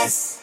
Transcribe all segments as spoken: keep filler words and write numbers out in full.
Express.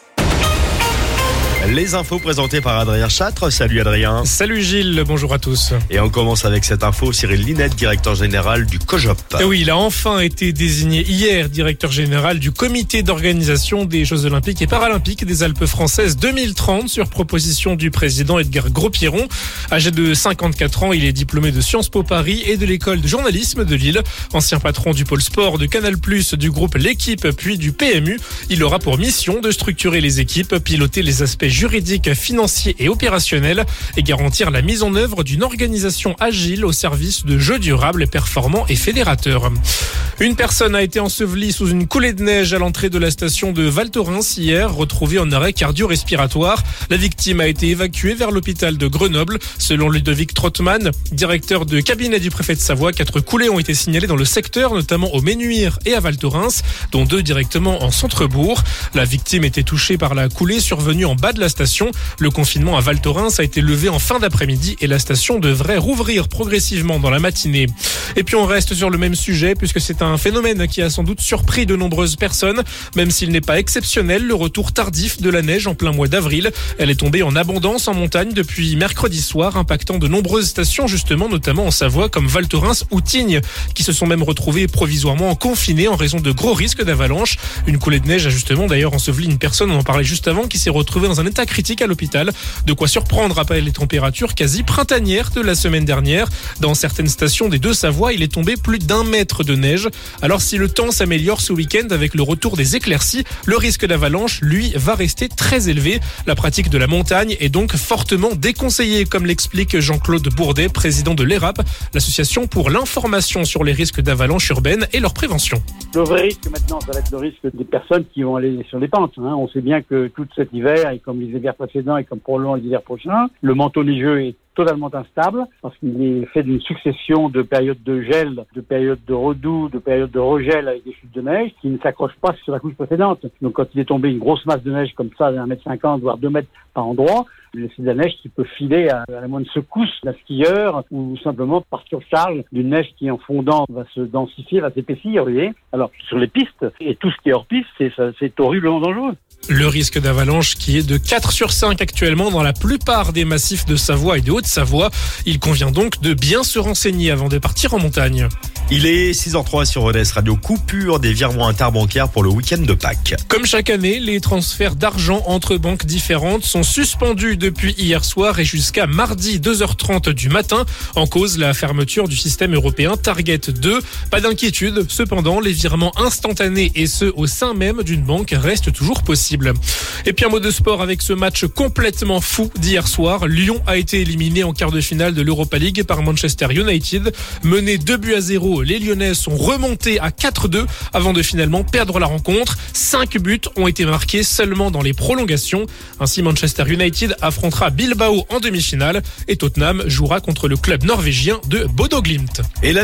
Les infos présentées par Adrien Châtre. Salut Adrien. Salut Gilles, bonjour à tous. Et on commence avec cette info. Cyril Linette, directeur général du COJOP. Et oui, il a enfin été désigné hier directeur général du comité d'organisation des Jeux Olympiques et Paralympiques des Alpes françaises deux mille trente sur proposition du président Edgar Gros-Pierron. Âgé de cinquante-quatre ans, il est diplômé de Sciences Po Paris et de l'école de journalisme de Lille. Ancien patron du pôle sport de Canal plus, du groupe L'équipe puis du P M U. Il aura pour mission de structurer les équipes, piloter les aspects juridiques, financiers et opérationnels et garantir la mise en œuvre d'une organisation agile au service de jeux durables, performants et fédérateurs. Une personne a été ensevelie sous une coulée de neige à l'entrée de la station de Val Thorens hier, retrouvée en arrêt cardio-respiratoire. La victime a été évacuée vers l'hôpital de Grenoble. Selon Ludovic Trottmann, directeur de cabinet du préfet de Savoie, quatre coulées ont été signalées dans le secteur, notamment au Ménuire et à Val Thorens, dont deux directement en centre-bourg. La victime était touchée par la coulée survenue en bas de la station. Le confinement à Val Thorens a été levé en fin d'après-midi et la station devrait rouvrir progressivement dans la matinée. Et puis on reste sur le même sujet puisque c'est un phénomène qui a sans doute surpris de nombreuses personnes, même s'il n'est pas exceptionnel, le retour tardif de la neige en plein mois d'avril. Elle est tombée en abondance en montagne depuis mercredi soir, impactant de nombreuses stations justement, notamment en Savoie comme Val Thorens ou Tignes, qui se sont même retrouvées provisoirement confinées en raison de gros risques d'avalanche. Une coulée de neige a justement d'ailleurs enseveli une personne, on en parlait juste avant, qui s'est retrouvée dans un état critique à l'hôpital. De quoi surprendre après les températures quasi printanières de la semaine dernière. Dans certaines stations des Deux-Savoie, il est tombé plus d'un mètre de neige. Alors si le temps s'améliore ce week-end avec le retour des éclaircies, le risque d'avalanche, lui, va rester très élevé. La pratique de la montagne est donc fortement déconseillée, comme l'explique Jean-Claude Bourdet, président de l'E R A P, l'association pour l'information sur les risques d'avalanche urbaine et leur prévention. Le vrai risque maintenant, ça va être le risque des personnes qui vont aller sur les pentes. Hein. On sait bien que tout cet hiver, et comme les hivers précédents et comme probablement les hivers prochains, le manteau neigeux est totalement instable parce qu'il est fait d'une succession de périodes de gel, de périodes de redoux, de périodes de regel avec des chutes de neige qui ne s'accrochent pas sur la couche précédente. Donc quand il est tombé une grosse masse de neige comme ça, d'un mètre cinquante, voire deux mètres par endroit, c'est de la neige qui peut filer à, à la moindre secousse d'un skieur ou simplement par surcharge d'une neige qui en fondant va se densifier, va s'épaissir, vous voyez. Alors sur les pistes, et tout ce qui est hors piste, c'est, ça, c'est horriblement dangereux. Le risque d'avalanche qui est de quatre sur cinq actuellement dans la plupart des massifs de Savoie et de Haute-Savoie. Il convient donc de bien se renseigner avant de partir en montagne. Il est six heures zéro trois sur Rodez Radio. Coupure des virements interbancaires pour le week-end de Pâques. Comme chaque année, les transferts d'argent entre banques différentes sont suspendus depuis hier soir et jusqu'à mardi deux heures trente du matin. En cause, la fermeture du système européen Target deux. Pas d'inquiétude, cependant, les virements instantanés et ceux au sein même d'une banque restent toujours possibles. Et puis un mot de sport avec ce match complètement fou d'hier soir. Lyon a été éliminé en quart de finale de l'Europa League par Manchester United. Mené deux buts à zéro, les Lyonnais sont remontés à quatre deux avant de finalement perdre la rencontre. Cinq buts ont été marqués seulement dans les prolongations. Ainsi, Manchester United affrontera Bilbao en demi-finale et Tottenham jouera contre le club norvégien de Bodo Glimt. Et la